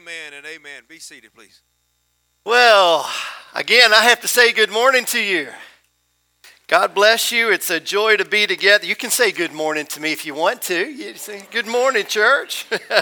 Amen and amen. Be seated, please. Well, again, I have to say good morning to you. God bless you. It's a joy to be together. You can say good morning to me if you want to. You say good morning, church.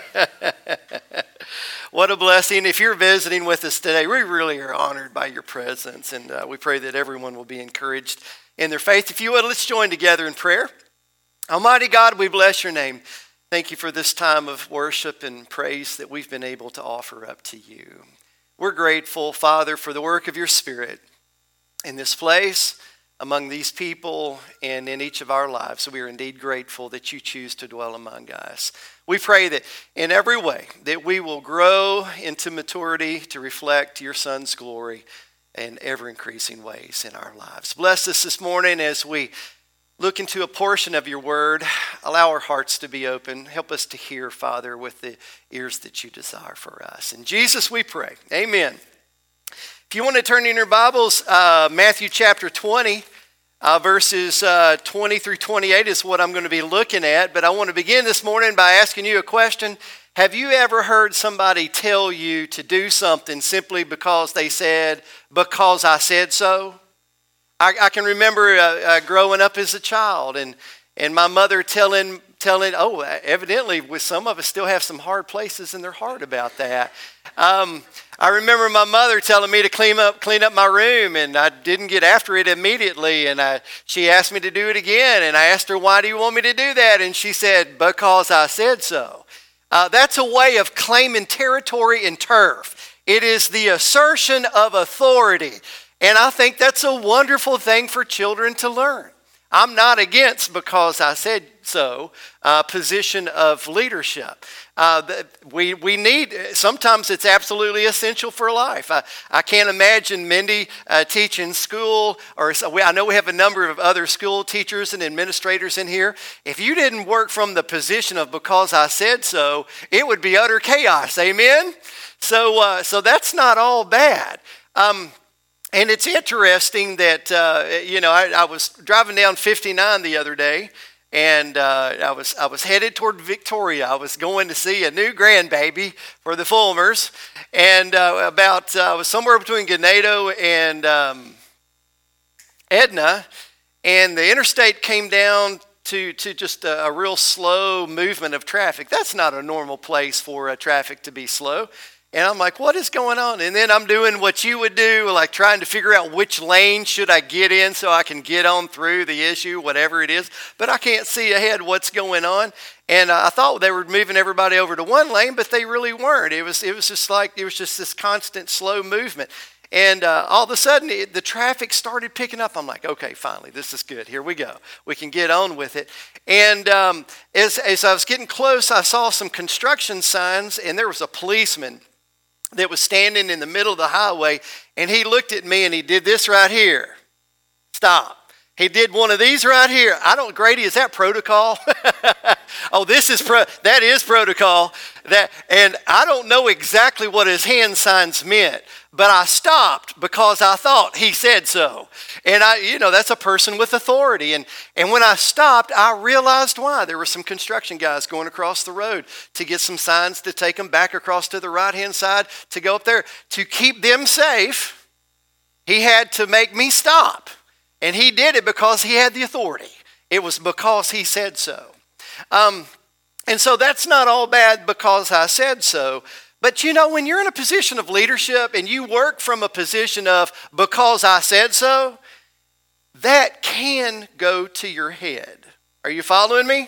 What a blessing. If you're visiting with us today, we really are honored by your presence, and we pray that everyone will be encouraged in their faith. If you would, let's join together in prayer. Almighty God, we bless your name. Thank you for this time of worship and praise that we've been able to offer up to you. We're grateful, Father, for the work of your Spirit in this place, among these people, and in each of our lives. We are indeed grateful that you choose to dwell among us. We pray that in every way that we will grow into maturity to reflect your Son's glory in ever-increasing ways in our lives. Bless us this morning as we look into a portion of your word. Allow our hearts to be open. Help us to hear, Father, with the ears that you desire for us. In Jesus we pray. Amen. If you want to turn in your Bibles, Matthew chapter 20, verses 20 through 28 is what I'm going to be looking at. But I want to begin this morning by asking you a question. Have you ever heard somebody tell you to do something simply because they said, "Because I said so"? I can remember growing up as a child and my mother telling, evidently with some of us still have some hard places in their heart about that. I remember my mother telling me to clean up my room, and I didn't get after it immediately, and she asked me to do it again, and I asked her, "Why do you want me to do that?" And she said, "Because I said so." That's a way of claiming territory and turf. It is the assertion of authority. And I think that's a wonderful thing for children to learn. I'm not against "because I said so" position of leadership. We need, sometimes it's absolutely essential for life. I can't imagine Mindy teaching school, I know we have a number of other school teachers and administrators in here. If you didn't work from the position of "because I said so," it would be utter chaos. Amen? So that's not all bad. And it's interesting that, I was driving down 59 the other day, and I was headed toward Victoria. I was going to see a new grandbaby for the Fulmers, and I was somewhere between Ganado and Edna, and the interstate came down to just a real slow movement of traffic. That's not a normal place for traffic to be slow. And I'm like, what is going on? And then I'm doing what you would do, like trying to figure out which lane should I get in so I can get on through the issue, whatever it is. But I can't see ahead what's going on. And I thought they were moving everybody over to one lane, but they really weren't. It was just this constant slow movement. And all of a sudden, the traffic started picking up. I'm like, okay, finally, this is good. Here we go. We can get on with it. And as I was getting close, I saw some construction signs, and there was a policeman that was standing in the middle of the highway, and he looked at me and he did this right here. Stop. He did one of these right here. Grady, is that protocol? Oh, that is protocol. And I don't know exactly what his hand signs meant, but I stopped because I thought he said so. And that's a person with authority. And when I stopped, I realized why. There were some construction guys going across the road to get some signs to take them back across to the right-hand side to go up there. To keep them safe, he had to make me stop. And he did it because he had the authority. It was because he said so. And so that's not all bad because I said so. But when you're in a position of leadership and you work from a position of "because I said so," that can go to your head. Are you following me?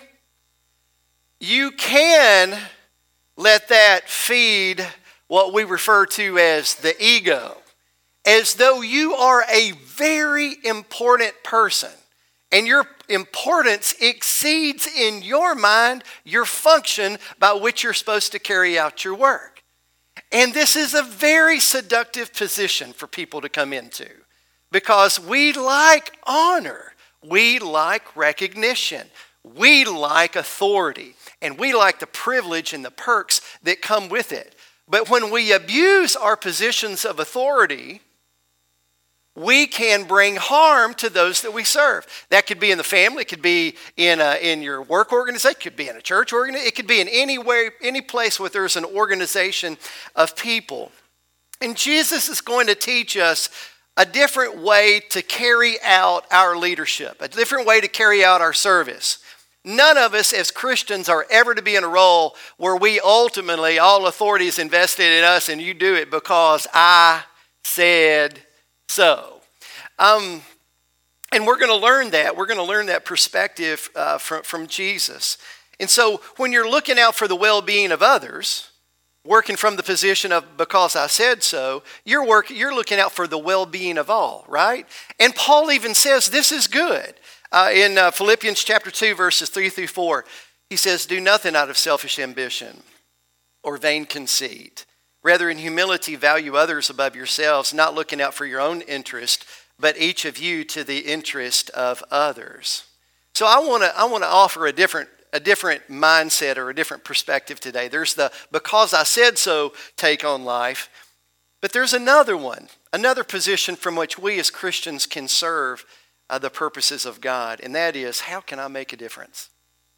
You can let that feed what we refer to as the ego, as though you are a very important person and your importance exceeds in your mind your function by which you're supposed to carry out your work. And this is a very seductive position for people to come into because we like honor, we like recognition, we like authority, and we like the privilege and the perks that come with it. But when we abuse our positions of authority, we can bring harm to those that we serve. That could be in the family, it could be in your work organization, it could be in a church organization, it could be in any place where there's an organization of people. And Jesus is going to teach us a different way to carry out our leadership, a different way to carry out our service. None of us as Christians are ever to be in a role where we ultimately, all authority is invested in us and you do it because I said so. And we're going to learn that. We're going to learn that perspective from Jesus. And so when you're looking out for the well-being of others, working from the position of because I said so, you're looking out for the well-being of all, right? And Paul even says this is good. In Philippians chapter 2, verses 3 through 4, he says, do nothing out of selfish ambition or vain conceit. Rather, in humility, value others above yourselves, not looking out for your own interest, but each of you to the interest of others. So I want to offer a different mindset or a different perspective today. There's the because I said so take on life, but there's another one, another position from which we as Christians can serve the purposes of God, and that is, how can I make a difference?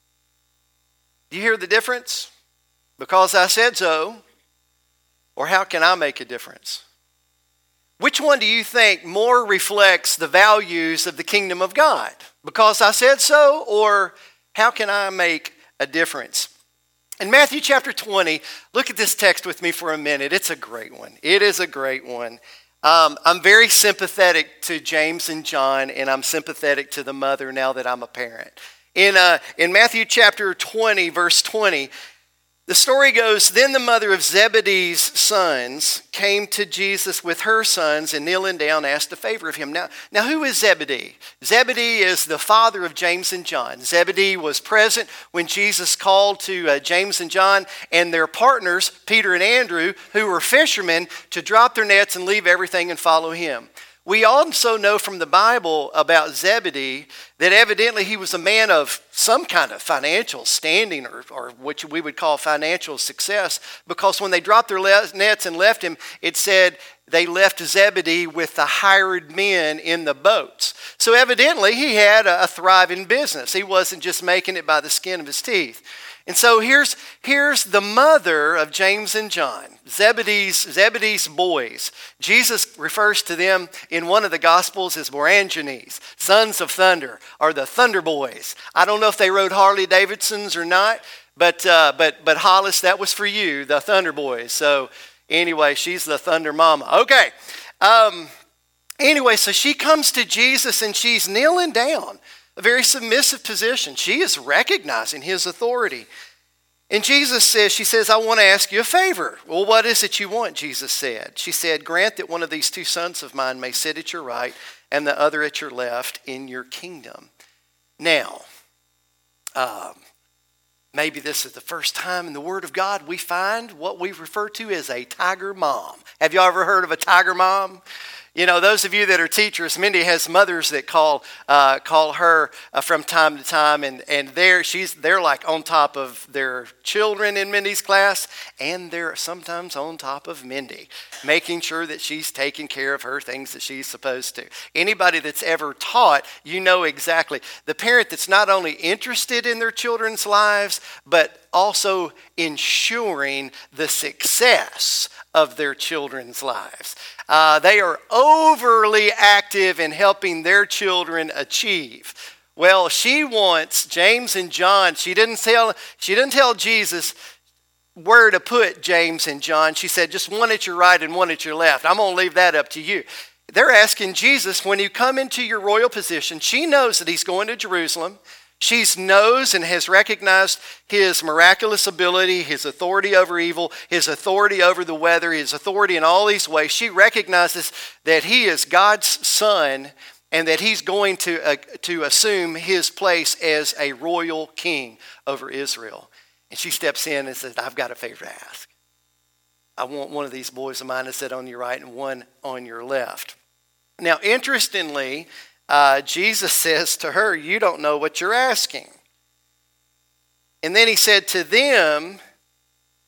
Do you hear the difference? Because I said so, or how can I make a difference? Which one do you think more reflects the values of the kingdom of God? Because I said so, or how can I make a difference? In Matthew chapter 20, look at this text with me for a minute. It's a great one. It is a great one. I'm very sympathetic to James and John, and I'm sympathetic to the mother now that I'm a parent. In Matthew chapter 20, verse 20, the story goes, then the mother of Zebedee's sons came to Jesus with her sons and kneeling down asked a favor of him. Now who is Zebedee? Zebedee is the father of James and John. Zebedee was present when Jesus called to James and John and their partners, Peter and Andrew, who were fishermen, to drop their nets and leave everything and follow him. We also know from the Bible about Zebedee that evidently he was a man of some kind of financial standing or which we would call financial success, because when they dropped their nets and left him, it said they left Zebedee with the hired men in the boats. So evidently he had a thriving business. He wasn't just making it by the skin of his teeth. And so here's the mother of James and John, Zebedee's boys. Jesus refers to them in one of the Gospels as Boanerges, sons of thunder, or the Thunder Boys. I don't know if they rode Harley Davidsons or not, but Hollis, that was for you, the Thunder Boys. So anyway, she's the Thunder Mama. Okay. Anyway, so she comes to Jesus and she's kneeling down. A very submissive position. She is recognizing his authority. And she says, I want to ask you a favor. Well, what is it you want? Jesus said. She said, grant that one of these two sons of mine may sit at your right and the other at your left in your kingdom. Now, maybe this is the first time in the Word of God we find what we refer to as a tiger mom. Have you ever heard of a tiger mom? You know, those of you that are teachers, Mindy has mothers that call her from time to time, and they're like on top of their children in Mindy's class, and they're sometimes on top of Mindy, making sure that she's taking care of her things that she's supposed to. Anybody that's ever taught, you know exactly. The parent that's not only interested in their children's lives, but also ensuring the success of their children's lives. They are overly active in helping their children achieve. Well, she wants James and John. She didn't tell Jesus where to put James and John. She said, just one at your right and one at your left. I'm going to leave that up to you. They're asking Jesus, when you come into your royal position, she knows that he's going to Jerusalem. She knows and has recognized his miraculous ability, his authority over evil, his authority over the weather, his authority in all these ways. She recognizes that he is God's son and that he's going to assume his place as a royal king over Israel. And she steps in and says, I've got a favor to ask. I want one of these boys of mine to sit on your right and one on your left. Now, interestingly, Jesus says to her, you don't know what you're asking. And then he said to them,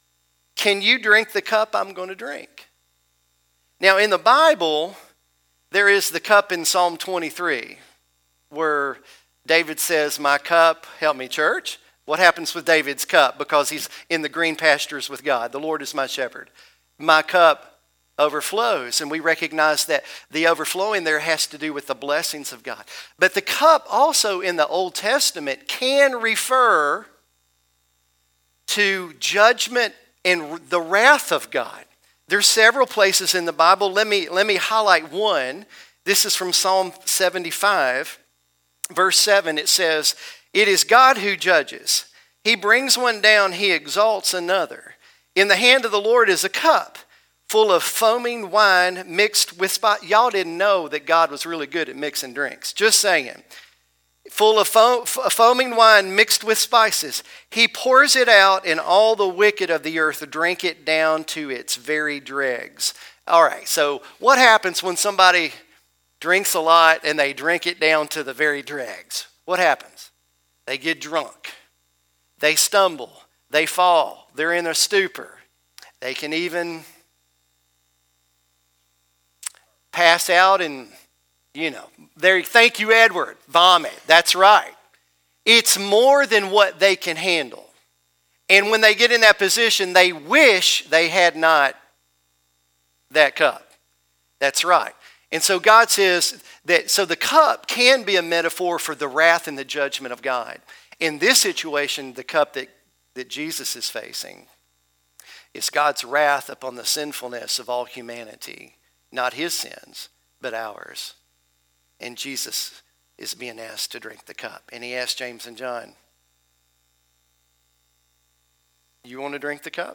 can you drink the cup I'm going to drink? Now in the Bible, There is the cup in Psalm 23 where David says, my cup, help me church. What happens with David's cup? Because he's in the green pastures with God. The Lord is my shepherd. My cup overflows. And we recognize that the overflowing there has to do with the blessings of God. But the cup also in the Old Testament can refer to judgment and the wrath of God. There's several places in the Bible. Let me highlight one. This is from Psalm 75, verse 7. It says, it is God who judges. He brings one down, he exalts another. In the hand of the Lord is a cup full of foaming wine mixed with spice. Y'all didn't know that God was really good at mixing drinks. Just saying. Full of foaming wine mixed with spices. He pours it out, and all the wicked of the earth drink it down to its very dregs. All right, so what happens when somebody drinks a lot and they drink it down to the very dregs? What happens? They get drunk. They stumble. They fall. They're in a stupor. They can even pass out and, thank you, Edward, vomit. That's right. It's more than what they can handle. And when they get in that position, they wish they had not that cup. That's right. And so God says that, so the cup can be a metaphor for the wrath and the judgment of God. In this situation, the cup that Jesus is facing is God's wrath upon the sinfulness of all humanity. Not his sins, but ours. And Jesus is being asked to drink the cup. And he asked James and John, you want to drink the cup?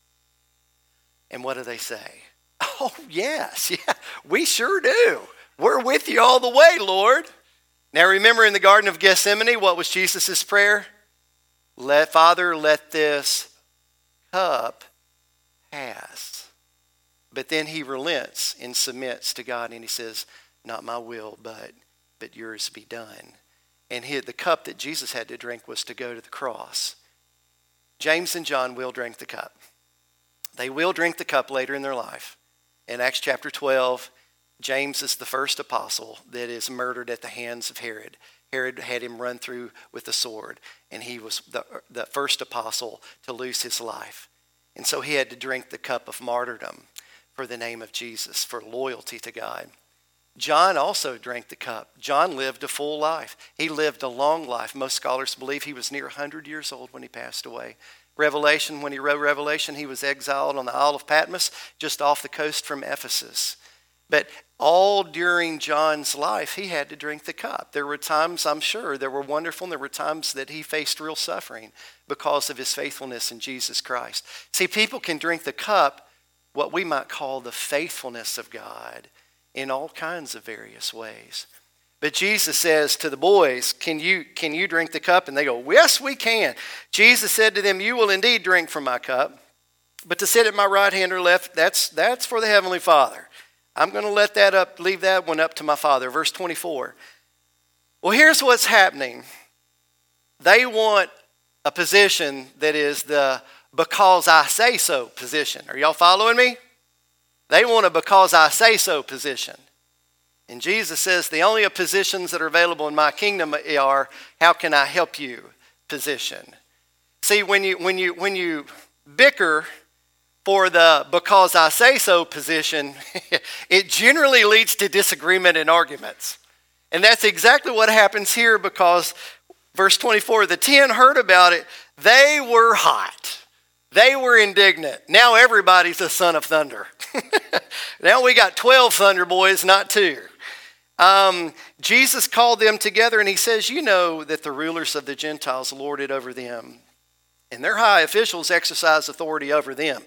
And what do they say? Oh, yes, yeah, we sure do. We're with you all the way, Lord. Now remember in the Garden of Gethsemane, what was Jesus' prayer? Father, let this cup pass. But then he relents and submits to God, and he says, not my will, but yours be done. And the cup that Jesus had to drink was to go to the cross. James and John will drink the cup. They will drink the cup later in their life. In Acts chapter 12, James is the first apostle that is murdered at the hands of Herod. Herod had him run through with a sword, and he was the first apostle to lose his life. And so he had to drink the cup of martyrdom for the name of Jesus, for loyalty to God. John also drank the cup. John lived a full life. He lived a long life. Most scholars believe he was near 100 years old when he passed away. Revelation, when he wrote Revelation, he was exiled on the Isle of Patmos, just off the coast from Ephesus. But all during John's life, he had to drink the cup. There were times, I'm sure, that were wonderful, and there were times that he faced real suffering because of his faithfulness in Jesus Christ. See, people can drink the cup, what we might call the faithfulness of God, in all kinds of various ways. But Jesus says to the boys, can you drink the cup? And they go, yes, we can. Jesus said to them, you will indeed drink from my cup, but to sit at my right hand or left, that's for the Heavenly Father. I'm going to leave that one up to my Father. Verse 24. Well, here's what's happening. They want a position that is the because I say so position. Are y'all following me? They want a because I say so position. And Jesus says the only positions that are available in my kingdom are how can I help you position. See, when you bicker for the because I say so position, it generally leads to disagreement and arguments. And that's exactly what happens here, because verse 24, the 10 heard about it. They were hot. They were indignant. Now everybody's a son of thunder. Now we got 12 thunder boys, not 2. Jesus called them together and he says, you know that the rulers of the Gentiles lord it over them, and their high officials exercise authority over them.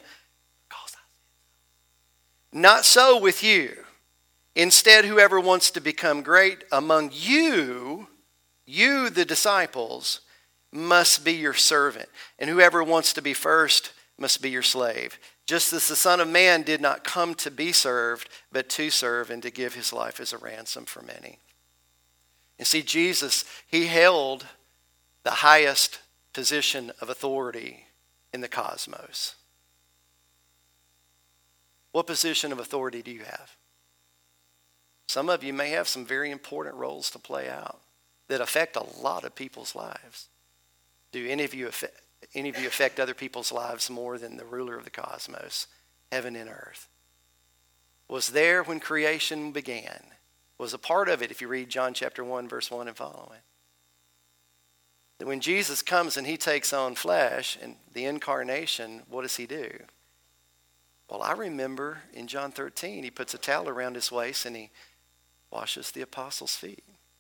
Not so with you. Instead, whoever wants to become great among you, the disciples, must be your servant. And whoever wants to be first must be your slave. Just as the Son of Man did not come to be served, but to serve and to give his life as a ransom for many. And see, Jesus, he held the highest position of authority in the cosmos. What position of authority do you have? Some of you may have some very important roles to play out that affect a lot of people's lives. Do any of you affect other people's lives more than the ruler of the cosmos, heaven and earth? Was there when creation began, was a part of it if you read John chapter 1, verse 1 and following. That when Jesus comes and he takes on flesh and the incarnation, what does he do? Well, I remember in John 13, he puts a towel around his waist and he washes the apostles' feet.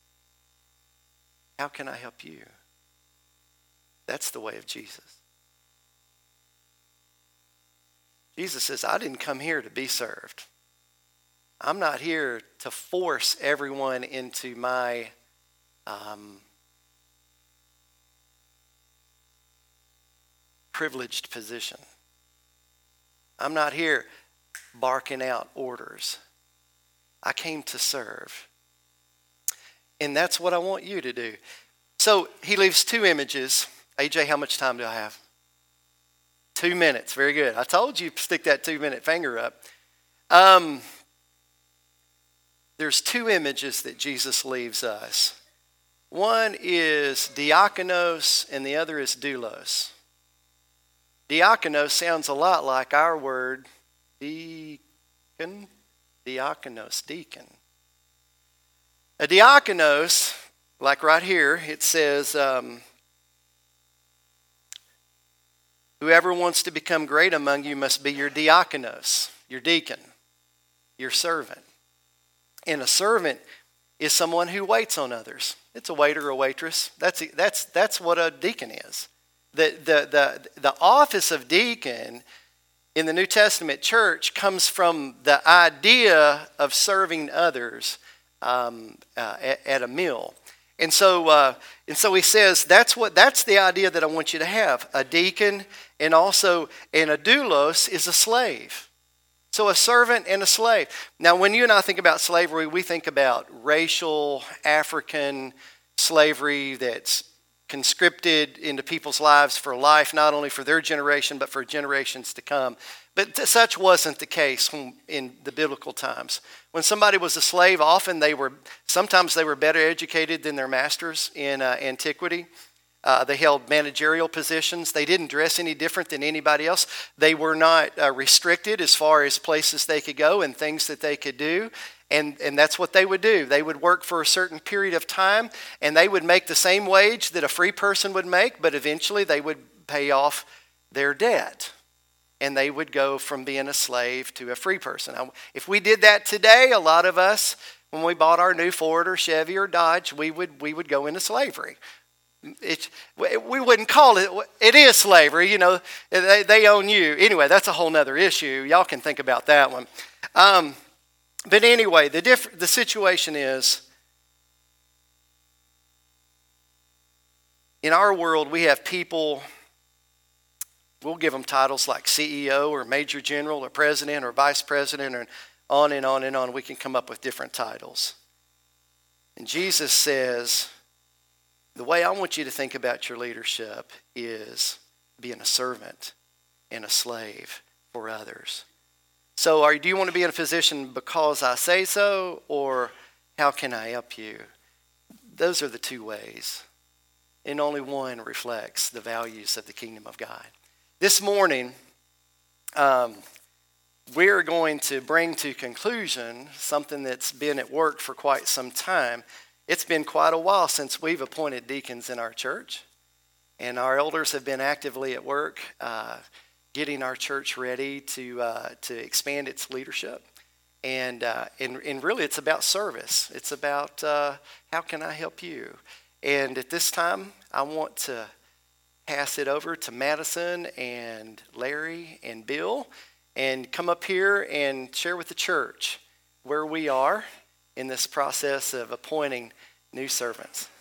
How can I help you? That's the way of Jesus. Jesus says, I didn't come here to be served. I'm not here to force everyone into my privileged position. I'm not here barking out orders. I came to serve. And that's what I want you to do. So he leaves two images. AJ, how much time do I have? 2 minutes. Very good. I told you stick that 2-minute finger up. There's two images that Jesus leaves us. One is diakonos and the other is doulos. Diakonos sounds a lot like our word deacon. Diakonos, deacon. A diakonos, like right here, it says, whoever wants to become great among you must be your diakonos, your deacon, your servant. And a servant is someone who waits on others. It's a waiter or a waitress. That's what a deacon is. The office of deacon in the New Testament church comes from the idea of serving others at a meal. And so he says, that's the idea that I want you to have. A deacon and a doulos is a slave. So a servant and a slave. Now, when you and I think about slavery, we think about racial African slavery that's conscripted into people's lives for life, not only for their generation, but for generations to come. But such wasn't the case in the biblical times. When somebody was a slave, sometimes they were better educated than their masters in antiquity. They held managerial positions. They didn't dress any different than anybody else. They were not restricted as far as places they could go and things that they could do. And that's what they would do. They would work for a certain period of time, and they would make the same wage that a free person would make, but eventually they would pay off their debt. And they would go from being a slave to a free person. Now, if we did that today, a lot of us, when we bought our new Ford or Chevy or Dodge, we would go into slavery. We wouldn't call it is slavery, they own you. Anyway, that's a whole nother issue. Y'all can think about that one. But anyway, the situation is, in our world, we have people, we'll give them titles like CEO or Major General or President or Vice President, and on and on and on. We can come up with different titles. And Jesus says, the way I want you to think about your leadership is being a servant and a slave for others. So do you want to be in a position because I say so, or how can I help you? Those are the two ways. And only one reflects the values of the kingdom of God. This morning, we're going to bring to conclusion something that's been at work for quite some time. It's been quite a while since we've appointed deacons in our church. And our elders have been actively at work getting our church ready to expand its leadership. And really it's about service. It's about how can I help you? And at this time, I want to pass it over to Madison and Larry and Bill and come up here and share with the church where we are in this process of appointing new servants.